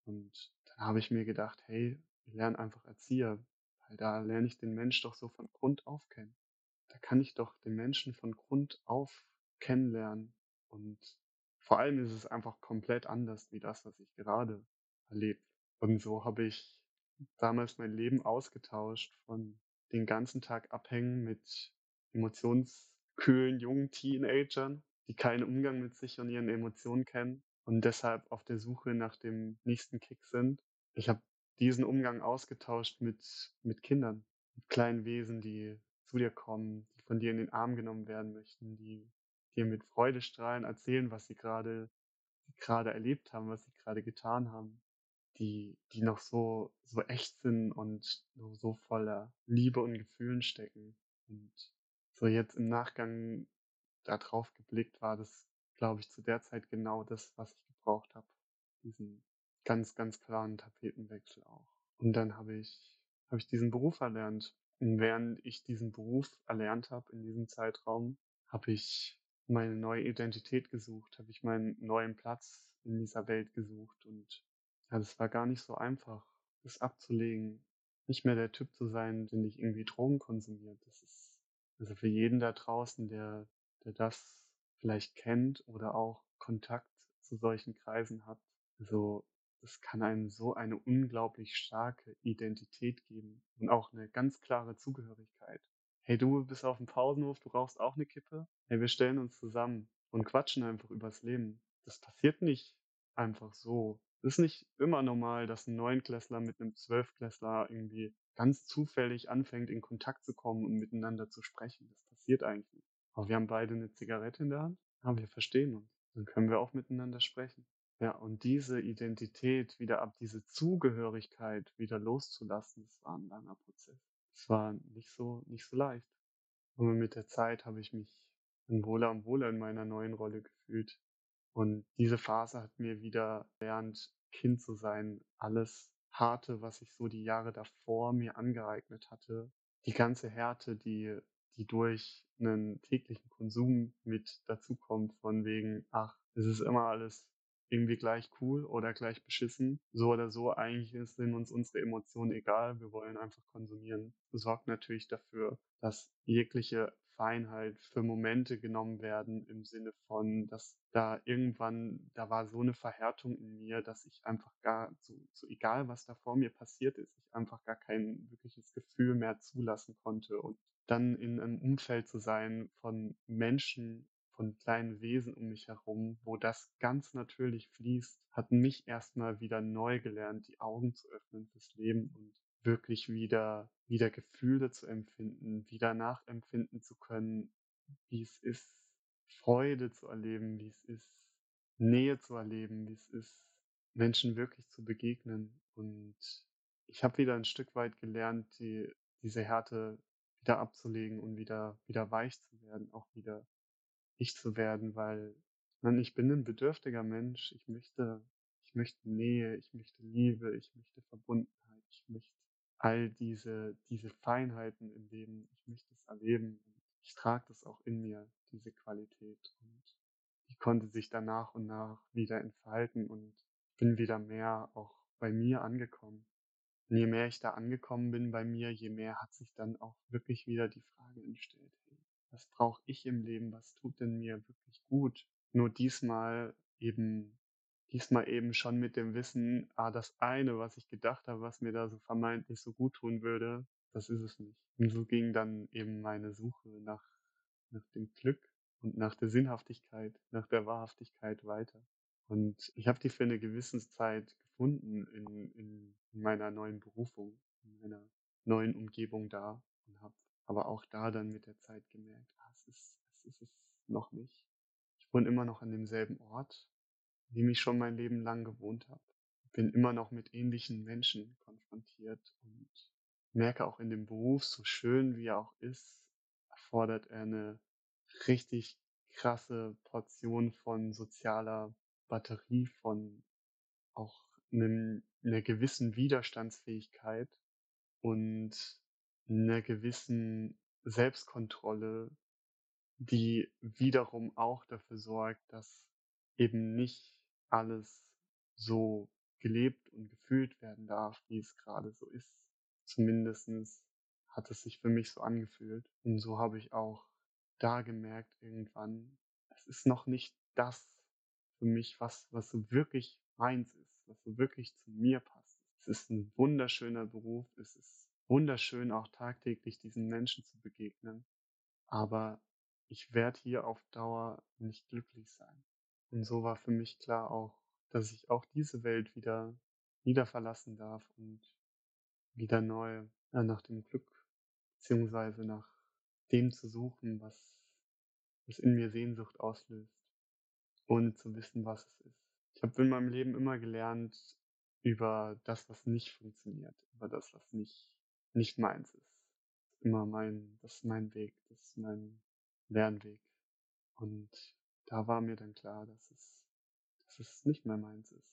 Und dann habe ich mir gedacht: „Hey, ich lerne einfach Erzieher, weil da lerne ich den Mensch doch so von Grund auf kennen. Da kann ich doch den Menschen von Grund auf kennenlernen und vor allem ist es einfach komplett anders wie das, was ich gerade erlebe.“ Und so habe ich damals mein Leben ausgetauscht von den ganzen Tag abhängen mit emotionskühlen jungen Teenagern, die keinen Umgang mit sich und ihren Emotionen kennen und deshalb auf der Suche nach dem nächsten Kick sind. Ich habe diesen Umgang ausgetauscht mit mit Kindern, mit kleinen Wesen, die zu dir kommen, die von dir in den Arm genommen werden möchten, die dir mit Freudestrahlen erzählen, was sie gerade gerade erlebt haben, was sie gerade getan haben, die die noch so so echt sind und so so voller Liebe und Gefühlen stecken. Und so jetzt im Nachgang da drauf geblickt, war das, glaube ich, zu der Zeit genau das, was ich gebraucht habe. Diesen ganz, ganz klaren Tapetenwechsel auch. Und dann habe ich habe ich diesen Beruf erlernt. Und während ich diesen Beruf erlernt habe in diesem Zeitraum, habe ich meine neue Identität gesucht, habe ich meinen neuen Platz in dieser Welt gesucht. Und ja, das war gar nicht so einfach, das abzulegen, nicht mehr der Typ zu sein, der nicht irgendwie Drogen konsumiert. Das ist also für jeden da draußen, der der das vielleicht kennt oder auch Kontakt zu solchen Kreisen hat. Also, das kann einem so eine unglaublich starke Identität geben und auch eine ganz klare Zugehörigkeit. „Hey, du bist auf dem Pausenhof, du rauchst auch eine Kippe? Hey, wir stellen uns zusammen und quatschen einfach übers Leben.“ Das passiert nicht einfach so. Es ist nicht immer normal, dass ein Neunklässler mit einem Zwölftklässler irgendwie ganz zufällig anfängt, in Kontakt zu kommen und miteinander zu sprechen. Das passiert eigentlich nicht. Aber wir haben beide eine Zigarette in der Hand, aber wir verstehen uns. Dann können wir auch miteinander sprechen. Ja, und diese Identität wieder ab diese Zugehörigkeit wieder loszulassen, das war ein langer Prozess. Es war nicht so nicht so leicht. Aber mit der Zeit habe ich mich dann wohler und wohler in meiner neuen Rolle gefühlt. Und diese Phase hat mir wieder gelernt, Kind zu sein. Alles Harte, was ich so die Jahre davor mir angeeignet hatte, die ganze Härte, die die durch einen täglichen Konsum mit dazukommt, von wegen: „Ach, es ist immer alles irgendwie gleich cool oder gleich beschissen. So oder so, eigentlich ist sind uns unsere Emotionen egal, wir wollen einfach konsumieren.“ Sorgt natürlich dafür, dass jegliche Feinheit für Momente genommen werden im Sinne von, dass da irgendwann da war so eine Verhärtung in mir, dass ich einfach gar so so egal, was da vor mir passiert ist, ich einfach gar kein wirkliches Gefühl mehr zulassen konnte. Und dann in einem Umfeld zu sein von Menschen, von kleinen Wesen um mich herum, wo das ganz natürlich fließt, hat mich erst mal wieder neu gelernt, die Augen zu öffnen fürs Leben und wirklich wieder wieder Gefühle zu empfinden, wieder nachempfinden zu können, wie es ist, Freude zu erleben, wie es ist, Nähe zu erleben, wie es ist, Menschen wirklich zu begegnen. Und ich habe wieder ein Stück weit gelernt, die diese Härte wieder abzulegen und wieder wieder weich zu werden, auch wieder ich zu werden, weil man ich bin ein bedürftiger Mensch. Ich möchte ich möchte Nähe, ich möchte Liebe, ich möchte Verbundenheit, ich möchte all diese diese Feinheiten im Leben, ich möchte es erleben. Und ich trage das auch in mir, diese Qualität. Und die konnte sich dann nach und nach wieder entfalten und ich bin wieder mehr auch bei mir angekommen. Und je mehr ich da angekommen bin bei mir, je mehr hat sich dann auch wirklich wieder die Frage entstellt: „Hey, was brauche ich im Leben? Was tut denn mir wirklich gut?“ Nur diesmal eben diesmal eben schon mit dem Wissen: „Ah, das eine, was ich gedacht habe, was mir da so vermeintlich so gut tun würde, das ist es nicht.“ Und so ging dann eben meine Suche nach nach dem Glück und nach der Sinnhaftigkeit, nach der Wahrhaftigkeit weiter. Und ich habe die für eine gewisse Zeit gefunden in in in meiner neuen Berufung, in meiner neuen Umgebung da und habe aber auch da dann mit der Zeit gemerkt: „Ah, es ist es ist es noch nicht.“ Ich wohne immer noch an demselben Ort, an dem ich schon mein Leben lang gewohnt habe. Bin immer noch mit ähnlichen Menschen konfrontiert und merke auch in dem Beruf, so schön wie er auch ist, erfordert er eine richtig krasse Portion von sozialer Batterie, von auch 'nem 'ner gewissen Widerstandsfähigkeit und 'ner gewissen Selbstkontrolle, die wiederum auch dafür sorgt, dass eben nicht alles so gelebt und gefühlt werden darf, wie es gerade so ist. Zumindestens hat es sich für mich so angefühlt. Und so habe ich auch da gemerkt irgendwann, es ist noch nicht das für mich, was, was so wirklich meins ist, was so wirklich zu mir passt. Es ist ein wunderschöner Beruf, es ist wunderschön, auch tagtäglich diesen Menschen zu begegnen. Aber ich werde hier auf Dauer nicht glücklich sein. Und so war für mich klar auch, dass ich auch diese Welt wieder, wieder verlassen darf und wieder neu äh, nach dem Glück beziehungsweise nach dem zu suchen, was, was in mir Sehnsucht auslöst, ohne zu wissen, was es ist. Ich habe in meinem Leben immer gelernt über das, was nicht funktioniert, über das, was nicht, nicht meins ist. Immer mein, das ist mein Weg, das ist mein Lernweg. Und da war mir dann klar, dass es, dass es nicht mehr meins ist.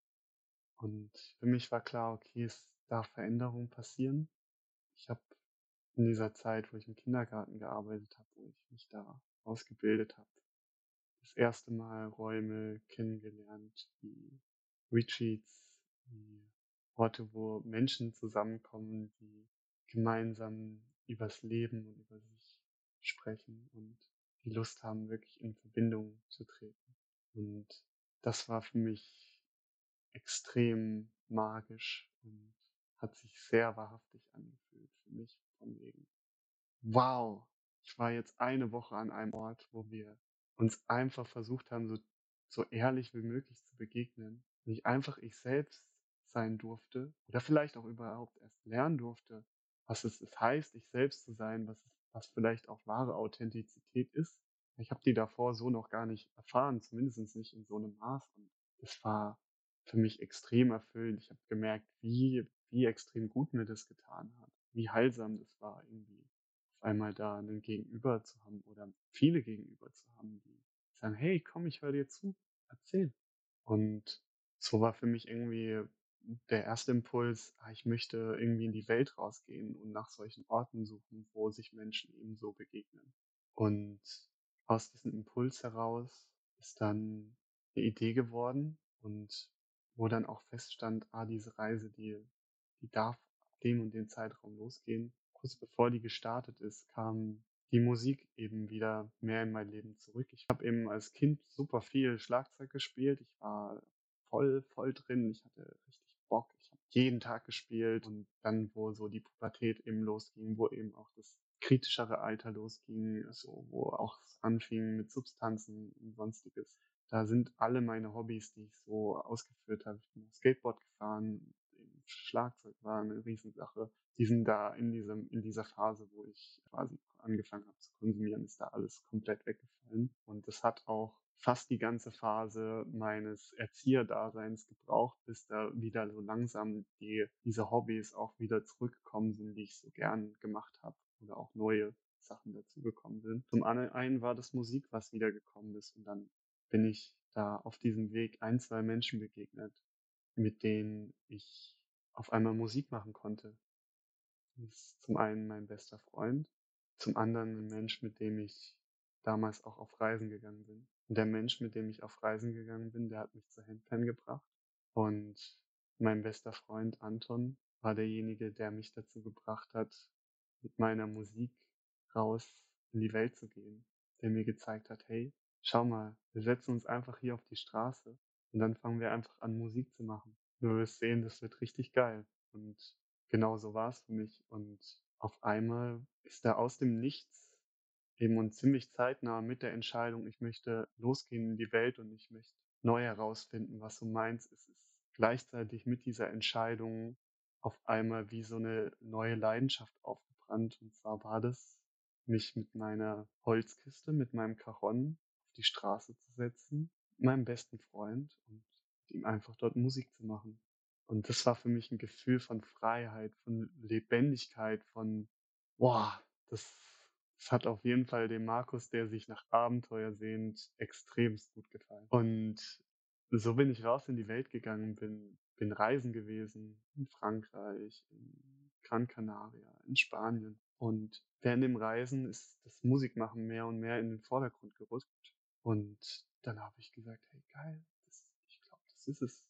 Und für mich war klar, okay, es darf Veränderung passieren. Ich habe in dieser Zeit, wo ich im Kindergarten gearbeitet habe, wo ich mich da ausgebildet habe, das erste Mal Räume kennengelernt, wie Retreats, wie Orte, wo Menschen zusammenkommen, die gemeinsam übers Leben und über sich sprechen und die Lust haben, wirklich in Verbindung zu treten. Und das war für mich extrem magisch und hat sich sehr wahrhaftig angefühlt für mich von wegen. Wow, ich war jetzt eine Woche an einem Ort, wo wir uns einfach versucht haben, so, so ehrlich wie möglich zu begegnen. Und ich einfach ich selbst sein durfte oder vielleicht auch überhaupt erst lernen durfte, was es, es heißt, ich selbst zu sein, was, es, was vielleicht auch wahre Authentizität ist. Ich habe die davor so noch gar nicht erfahren, zumindest nicht in so einem Maß. Und es war für mich extrem erfüllend. Ich habe gemerkt, wie, wie extrem gut mir das getan hat, wie heilsam das war irgendwie auf einmal da einen Gegenüber zu haben oder viele Gegenüber zu haben, die sagen, hey, komm, ich höre dir zu, erzähl. Und so war für mich irgendwie der erste Impuls, ah, ich möchte irgendwie in die Welt rausgehen und nach solchen Orten suchen, wo sich Menschen eben so begegnen. Und aus diesem Impuls heraus ist dann eine Idee geworden und wo dann auch feststand, ah, diese Reise, die, die darf ab dem und dem Zeitraum losgehen. Kurz bevor die gestartet ist, kam die Musik eben wieder mehr in mein Leben zurück. Ich habe eben als Kind super viel Schlagzeug gespielt. Ich war voll, voll drin. Ich hatte richtig Bock. Ich habe jeden Tag gespielt und dann, wo so die Pubertät eben losging, wo eben auch das kritischere Alter losging, so, wo auch es anfing mit Substanzen und sonstiges. Da sind alle meine Hobbys, die ich so ausgeführt habe. Ich bin auf Skateboard gefahren, eben Schlagzeug war eine Riesensache. Die sind da in diesem, in dieser Phase, wo ich quasi angefangen habe zu konsumieren, ist da alles komplett weggefallen. Und das hat auch fast die ganze Phase meines Erzieherdaseins gebraucht, bis da wieder so langsam die, diese Hobbys auch wieder zurückgekommen sind, die ich so gern gemacht habe oder auch neue Sachen dazugekommen sind. Zum einen war das Musik, was wiedergekommen ist und dann bin ich da auf diesem Weg ein, zwei Menschen begegnet, mit denen ich auf einmal Musik machen konnte. Das ist zum einen mein bester Freund, zum anderen ein Mensch, mit dem ich damals auch auf Reisen gegangen bin. Und der Mensch, mit dem ich auf Reisen gegangen bin, der hat mich zur Handpan gebracht. Und mein bester Freund Anton war derjenige, der mich dazu gebracht hat, mit meiner Musik raus in die Welt zu gehen. Der mir gezeigt hat, hey, schau mal, wir setzen uns einfach hier auf die Straße und dann fangen wir einfach an, Musik zu machen. Du wirst sehen, das wird richtig geil. Und genau so war es für mich. Und auf einmal ist da aus dem Nichts eben und ziemlich zeitnah mit der Entscheidung, ich möchte losgehen in die Welt und ich möchte neu herausfinden, was so meins ist, ist gleichzeitig mit dieser Entscheidung auf einmal wie so eine neue Leidenschaft aufgebrannt. Und zwar war das, mich mit meiner Holzkiste, mit meinem Cajon auf die Straße zu setzen, mit meinem besten Freund und mit ihm einfach dort Musik zu machen. Und das war für mich ein Gefühl von Freiheit, von Lebendigkeit, von, boah, das, das hat auf jeden Fall dem Markus, der sich nach Abenteuer sehnt, extremst gut gefallen. Und so bin ich raus in die Welt gegangen, bin, bin reisen gewesen, in Frankreich, in Gran Canaria, in Spanien. Und während dem Reisen ist das Musikmachen mehr und mehr in den Vordergrund gerückt. Und dann habe ich gesagt, hey geil, das, ich glaube, das ist es. Das ist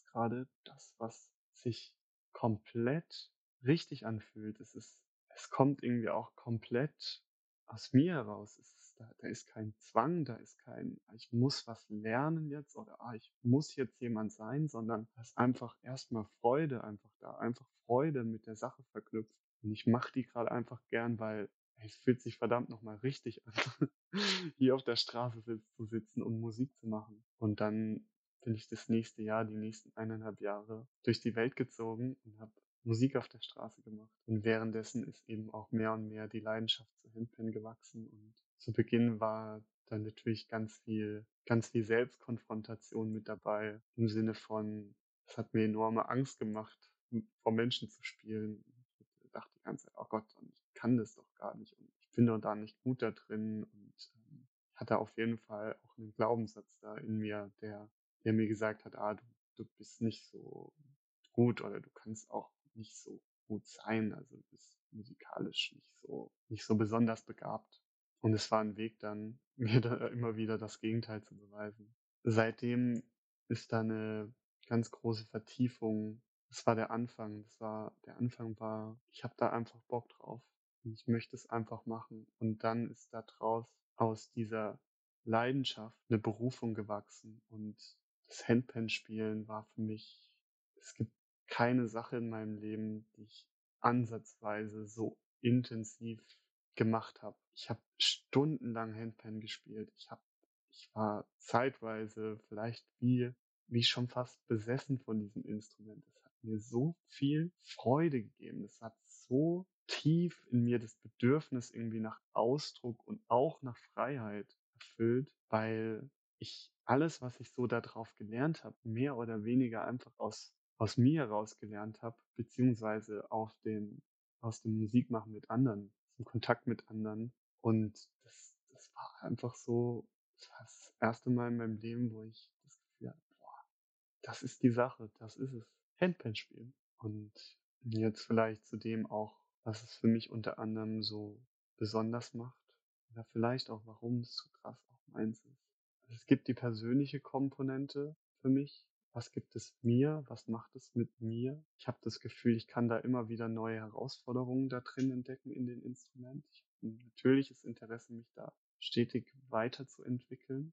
gerade das, was sich komplett richtig anfühlt. Es ist es kommt irgendwie auch komplett aus mir heraus. Es ist da da ist kein Zwang, da ist kein: „Ah, ich muss was lernen jetzt" oder „Ah, ich muss jetzt jemand sein", sondern da ist einfach erst mal Freude einfach da, einfach Freude mit der Sache verknüpft. Und ich mache die grade einfach gern, weil ey, es fühlt sich verdammt noch mal richtig an, hier auf der Straße sitz zu sitzen und Musik zu machen. Und dann bin ich das nächste Jahr, die nächsten eineinhalb Jahre durch die Welt gezogen und habe Musik auf der Straße gemacht. Und währenddessen ist eben auch mehr und mehr die Leidenschaft zu Handpan gewachsen. Und zu Beginn war da natürlich ganz viel ganz viel Selbstkonfrontation mit dabei, im Sinne von, es hat mir enorme Angst gemacht, m vor Menschen zu spielen. Ich dachte die ganze Zeit: „Oh Gott, und ich kann das doch gar nicht und ich bin doch da nicht gut da drin." Und, ähm, ich hatte auf jeden Fall auch 'nen Glaubenssatz da in mir, der der mir gesagt hat: „Ah, du du bist nicht so gut oder du kannst auch nicht so gut sein. Also, du bist musikalisch nicht so nicht so besonders begabt." Und es war 'n Weg dann, mir da immer wieder das Gegenteil zu beweisen. Seitdem ist da 'ne ganz große Vertiefung. Das war der Anfang. Das war der Anfang war, ich habe da einfach Bock drauf und ich möchte es einfach machen. Und dann ist da draus aus dieser Leidenschaft 'ne Berufung gewachsen. Und das Handpan-Spielen war für mich es gibt keine Sache in meinem Leben, die ich ansatzweise so intensiv gemacht habe. Ich habe stundenlang Handpan gespielt. Ich habe ich war zeitweise vielleicht wie wie schon fast besessen von diesem Instrument. Es hat mir so viel Freude gegeben. Es hat so tief in mir das Bedürfnis irgendwie nach Ausdruck und auch nach Freiheit erfüllt, weil ich alles, was ich so da drauf gelernt habe, mehr oder weniger einfach aus aus mir heraus gelernt habe, beziehungsweise auf dem aus dem Musikmachen mit anderen, im Kontakt mit anderen. Und das das war einfach so das war das erste Mal in meinem Leben, wo ich das Gefühl hatte: „Boah, das ist die Sache, das ist es, Handpan spielen." Und jetzt vielleicht zu dem auch, was es für mich unter anderem so besonders macht oder vielleicht auch, warum es so krass auch meins ist. Es gibt die persönliche Komponente für mich. Was gibt es mir? Was macht es mit mir? Ich habe das Gefühl, ich kann da immer wieder neue Herausforderungen da drin entdecken in dem Instrument. Ich habe 'n natürliches Interesse, mich da stetig weiterzuentwickeln.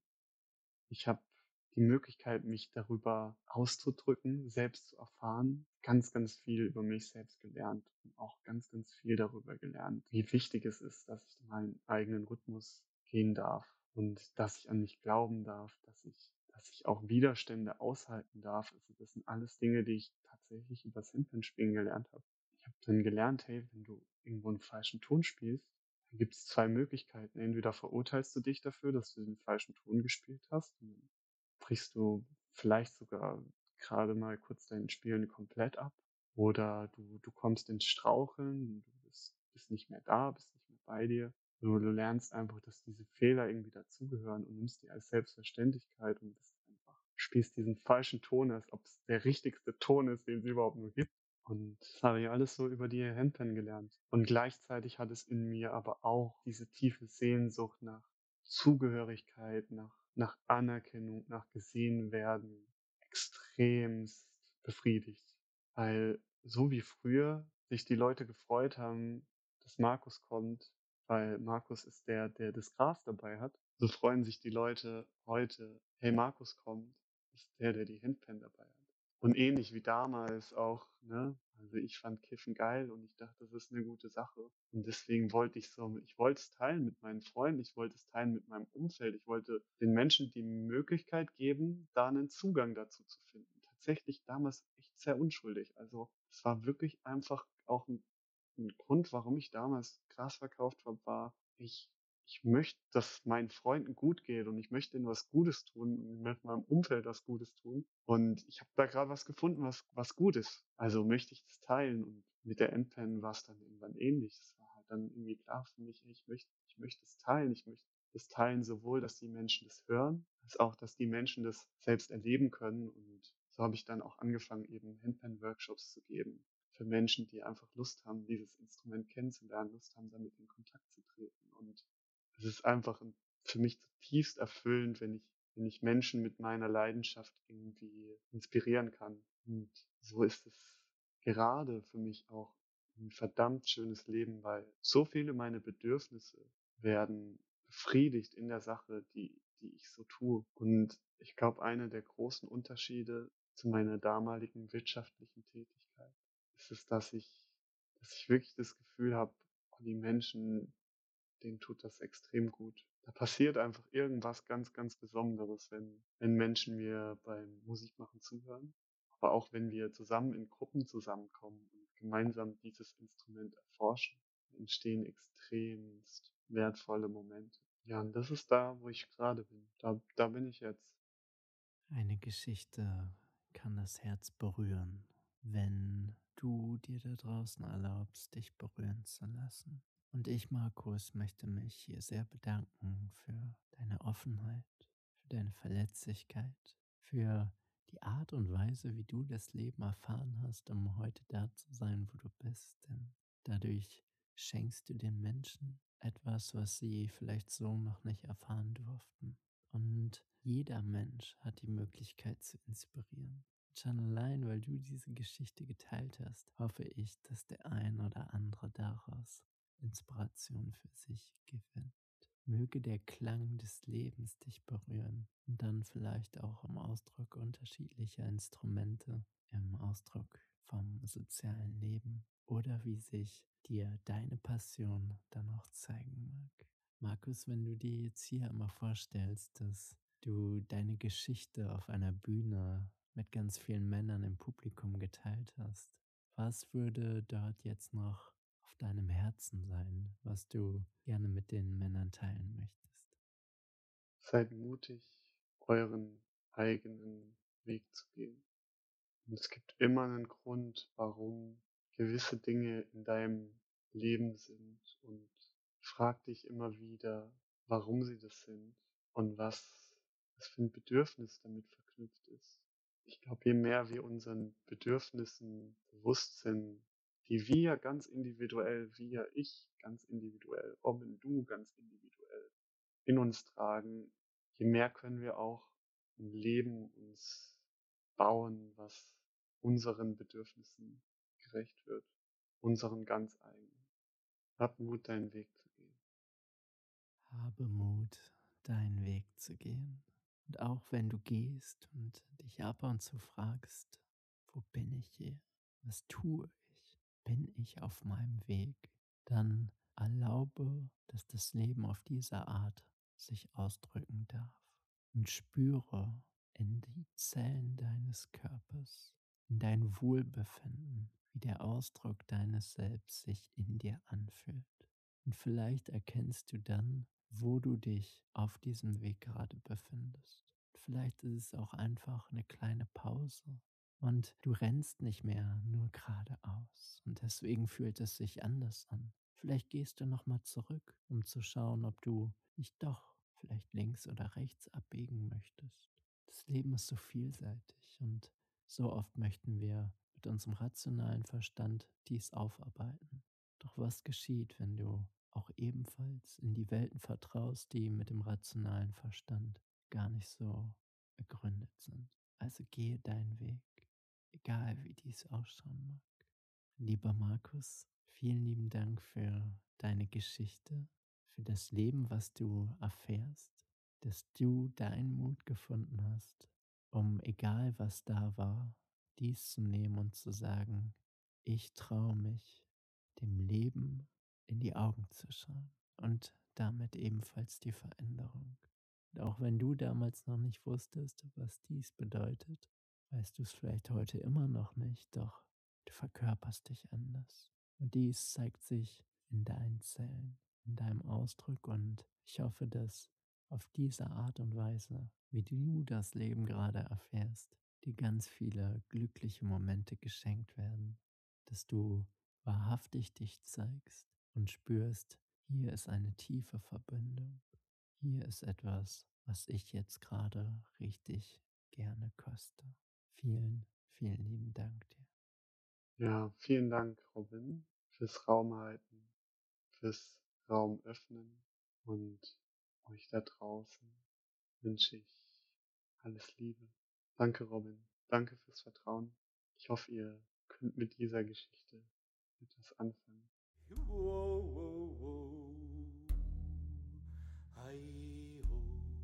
Ich habe die Möglichkeit, mich darüber auszudrücken, selbst zu erfahren, ganz, ganz viel über mich selbst gelernt und auch ganz, ganz viel darüber gelernt, wie wichtig es ist, dass ich meinen eigenen Rhythmus gehen darf und dass ich an mich glauben darf, dass ich dass ich auch Widerstände aushalten darf. Also, das sind alles Dinge, die ich tatsächlich übers Handpan-Spielen gelernt habe. Ich habe dann gelernt: „Hey, wenn du irgendwo 'n falschen Ton spielst, dann gibt's zwei Möglichkeiten. Entweder verurteilst du dich dafür, dass du den falschen Ton gespielt hast, und dann brichst du vielleicht sogar grade mal kurz dein Spielen komplett ab, oder du du kommst ins Straucheln, du bist bist nicht mehr da, bist nicht mehr bei dir. Du du lernst einfach, dass diese Fehler irgendwie dazugehören und nimmst die als Selbstverständlichkeit und bist einfach spielst diesen falschen Ton, als ob's der richtigste Ton ist, den es überhaupt nur gibt." Und das habe ich alles so über die Handpan gelernt. Und gleichzeitig hat es in mir aber auch diese tiefe Sehnsucht nach Zugehörigkeit, nach nach Anerkennung, nach gesehen werden extremst befriedigt. Weil so wie früher sich die Leute gefreut haben, dass Markus kommt, weil Markus ist der, der das Gras dabei hat, so freuen sich die Leute heute: „Hey, Markus kommt, ist der, der die Handpan dabei hat." Und ähnlich wie damals auch, ne? Also, ich fand Kiffen geil und ich dachte, das ist 'ne gute Sache. Und deswegen wollte ich so ich wollte es teilen mit meinen Freunden, ich wollte es teilen mit meinem Umfeld. Ich wollte den Menschen die Möglichkeit geben, da 'nen Zugang dazu zu finden. Tatsächlich damals echt sehr unschuldig. Also, es war wirklich einfach auch 'n 'n Grund, warum ich damals Gras verkauft habe, war, ich ich möchte, dass meinen Freunden gut geht und ich möchte ihnen was Gutes tun und ich möchte meinem Umfeld was Gutes tun. Und ich habe da grad was gefunden, was was gut ist. Also, möchte ich das teilen. Und mit der Handpan war's dann irgendwann ähnlich. Es war halt dann irgendwie klar für mich: „Ey, ich möchte ich möchte es teilen. Ich möchte das teilen, sowohl, dass die Menschen das hören, als auch, dass die Menschen das selbst erleben können." Und so habe ich dann auch angefangen, eben Handpan-Workshops zu geben für Menschen, die einfach Lust haben, dieses Instrument kennenzulernen, Lust haben, damit in Kontakt zu treten. Und es ist einfach 'n für mich zutiefst erfüllend, wenn ich wenn ich Menschen mit meiner Leidenschaft irgendwie inspirieren kann. Und so ist es gerade für mich auch ein verdammt schönes Leben, weil so viele meiner Bedürfnisse werden befriedigt in der Sache, die die ich so tue. Und ich glaube, einer der großen Unterschiede zu meiner damaligen wirtschaftlichen Tätigkeit ist es, dass ich dass ich wirklich das Gefühl habe, oh, die Menschen, denen tut das extrem gut. Da passiert einfach irgendwas ganz, ganz Besonderes, wenn wenn Menschen mir beim Musikmachen zuhören, aber auch wenn wir zusammen in Gruppen zusammenkommen und gemeinsam dieses Instrument erforschen, entstehen extremst wertvolle Momente. Ja, und das ist da, wo ich gerade bin. Da da bin ich jetzt. Eine Geschichte kann das Herz berühren, wenn du dir da draußen erlaubst, dich berühren zu lassen. Und ich, Markus, möchte mich hier sehr bedanken für deine Offenheit, für deine Verletzlichkeit, für die Art und Weise, wie du das Leben erfahren hast, um heute da zu sein, wo du bist. Denn dadurch schenkst du den Menschen etwas, was sie vielleicht so noch nicht erfahren durften. Und jeder Mensch hat die Möglichkeit zu inspirieren. Schon allein, weil du diese Geschichte geteilt hast, hoffe ich, dass der ein oder andere daraus Inspiration für sich gewinnt. Möge der Klang des Lebens dich berühren und dann vielleicht auch im Ausdruck unterschiedlicher Instrumente, im Ausdruck vom sozialen Leben oder wie sich dir deine Passion dann auch zeigen mag. Markus, wenn du dir jetzt hier einmal vorstellst, dass du deine Geschichte auf einer Bühne mit ganz vielen Männern im Publikum geteilt hast, was würde dort jetzt noch auf deinem Herzen sein, was du gerne mit den Männern teilen möchtest? Seid mutig, euren eigenen Weg zu gehen. Und es gibt immer einen Grund, warum gewisse Dinge in deinem Leben sind. Und frag dich immer wieder, warum sie das sind und was, was für ein Bedürfnis damit verknüpft ist. Ich glaube, je mehr wir unseren Bedürfnissen bewusst sind, die wir ganz individuell, wir, ich ganz individuell, Robin, du ganz individuell in uns tragen, je mehr können wir auch ein Leben uns bauen, was unseren Bedürfnissen gerecht wird, unseren ganz eigenen. Hab Mut, deinen Weg zu gehen. Habe Mut, deinen Weg zu gehen. Und auch wenn du gehst und dich ab und zu fragst, wo bin ich hier? Was tue ich? Bin ich auf meinem Weg? Dann erlaube, dass das Leben auf diese Art sich ausdrücken darf. Und spüre in die Zellen deines Körpers, in dein Wohlbefinden, wie der Ausdruck deines Selbst sich in dir anfühlt. Und vielleicht erkennst du dann, wo du dich auf diesem Weg gerade befindest. Vielleicht ist es auch einfach eine kleine Pause und du rennst nicht mehr nur geradeaus und deswegen fühlt es sich anders an. Vielleicht gehst du nochmal zurück, um zu schauen, ob du nicht doch vielleicht links oder rechts abbiegen möchtest. Das Leben ist so vielseitig und so oft möchten wir mit unserem rationalen Verstand dies aufarbeiten. Doch was geschieht, wenn du auch ebenfalls in die Welten vertraust, die mit dem rationalen Verstand gar nicht so begründet sind? Also gehe deinen Weg, egal wie dies ausschauen mag. Lieber Markus, vielen lieben Dank für deine Geschichte, für das Leben, was du erfährst, dass du deinen Mut gefunden hast, um egal was da war, dies zu nehmen und zu sagen, ich traue mich, dem Leben in die Augen zu schauen und damit ebenfalls die Veränderung. Und auch wenn du damals noch nicht wusstest, was dies bedeutet, weißt du es vielleicht heute immer noch nicht, doch du verkörperst dich anders. Und dies zeigt sich in deinen Zellen, in deinem Ausdruck und ich hoffe, dass auf diese Art und Weise, wie du das Leben gerade erfährst, dir ganz viele glückliche Momente geschenkt werden, dass du wahrhaftig dich zeigst und spürst, hier ist eine tiefe Verbindung, hier ist etwas, was ich jetzt gerade richtig gerne koste. Vielen, vielen lieben Dank dir. Ja, vielen Dank, Robin, fürs Raumhalten, fürs Raum öffnen und euch da draußen wünsche ich Alles Liebe. Danke, Robin. Danke fürs Vertrauen. Ich hoffe, ihr könnt mit dieser Geschichte etwas anfangen. Whoa, whoa, whoa. Hi-ho.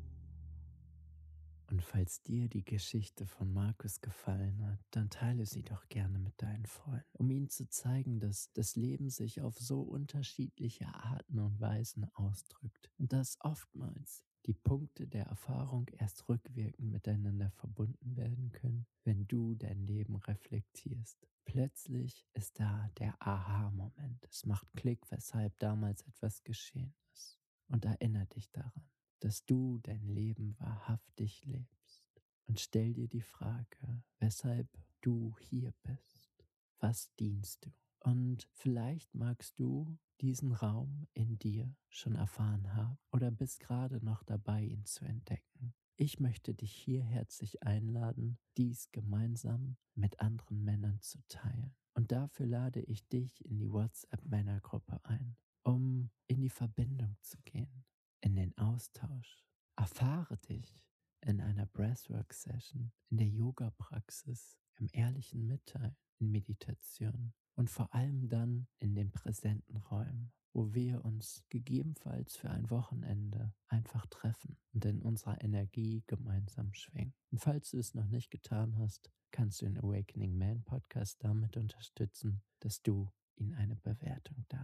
Und falls dir die Geschichte von Markus gefallen hat, dann teile sie doch gerne mit deinen Freunden, um ihnen zu zeigen, dass das Leben sich auf so unterschiedliche Arten und Weisen ausdrückt und dass oftmals die Punkte der Erfahrung erst rückwirkend miteinander verbunden werden können, wenn du dein Leben reflektierst. Plötzlich ist da der Aha-Moment. Es macht Klick, weshalb damals etwas geschehen ist. Und erinnere dich daran, dass du dein Leben wahrhaftig lebst. Und stell dir die Frage, weshalb du hier bist. Was dienst du? Und vielleicht magst du diesen Raum in dir schon erfahren haben oder bist gerade noch dabei, ihn zu entdecken. Ich möchte dich hier herzlich einladen, dies gemeinsam mit anderen Männern zu teilen. Und dafür lade ich dich in die WhatsApp-Männergruppe ein, um in die Verbindung zu gehen, in den Austausch. Erfahre dich in einer Breathwork-Session, in der Yoga-Praxis, im ehrlichen Mitteilen, in Meditation und vor allem dann in den präsenten Räumen, wo wir uns gegebenenfalls für ein Wochenende einfach treffen und in unserer Energie gemeinsam schwingen. Und falls du es noch nicht getan hast, kannst du den Awakening Man Podcast damit unterstützen, dass du ihn eine Bewertung da